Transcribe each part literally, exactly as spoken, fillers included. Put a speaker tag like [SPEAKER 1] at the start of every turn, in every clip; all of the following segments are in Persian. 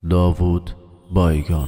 [SPEAKER 1] داوود بایگان.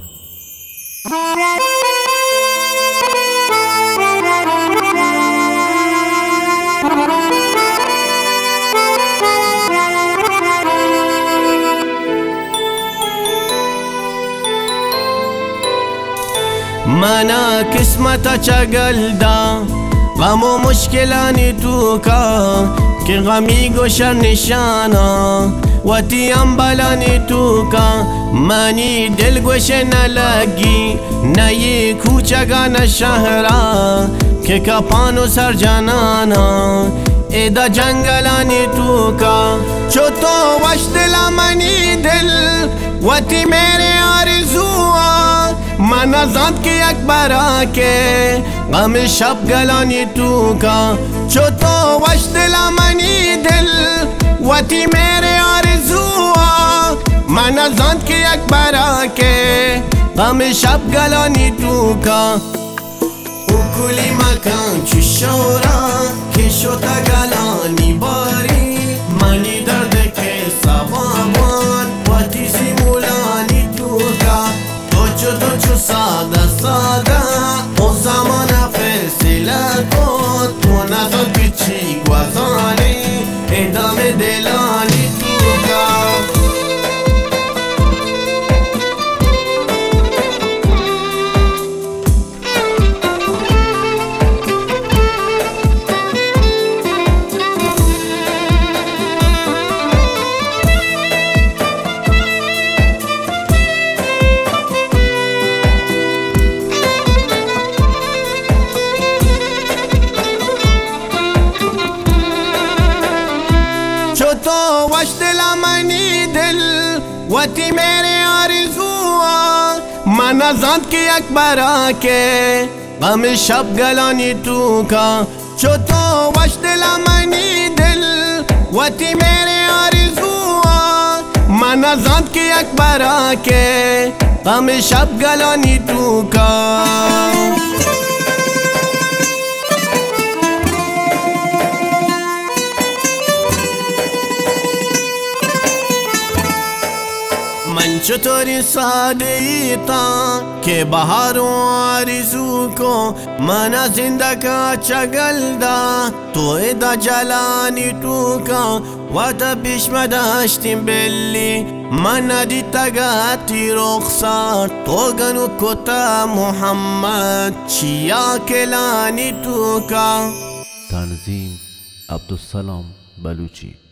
[SPEAKER 2] مانا قسمتا چگلدا غم و مشکلانی تو کا که غمی گوشر نشانا و تیم بلانی تو کا منی دل گوش نلگی نی کوچگا نشهرا که کپانو سر جانانا ایدا جنگلانی تو کا چو تو وش دل منی دل و تی میرے آرزوها من ازاد که یک برا که غم شب گلانی تو کا چو تو وش دل منی دل و تی میرے آرزوها من ازاد که یک برا که غم شب گلانی تو کا او کلی مکان چو شورا که شوتا گلانی باری منی درد که سوابان و تی سیمولانی تو کا تو تو چو ساده ساده اون زمان فیصله کن تو نزد پیچی گوزانی ادامه دلانی تو کا تو وش دل منی دل و تی میرے آرزوها من ازاد که یک برا که غم شب گلانی تو کا چو تو وش دل منی دل و تی میرے آرزوها من ازاد که یک برا که غم شب گلانی تو کا من چطوری ساده تا که بهار و آرزو کو من زنده کا چگل دا تو ادا جلانی تو کا و تا پیش مداشتیم بلی من ندیتا گاتی رخصار تو گنو کتا محمد چیا کلانی تو کا.
[SPEAKER 1] تنظیم عبدالسلام بلوچی.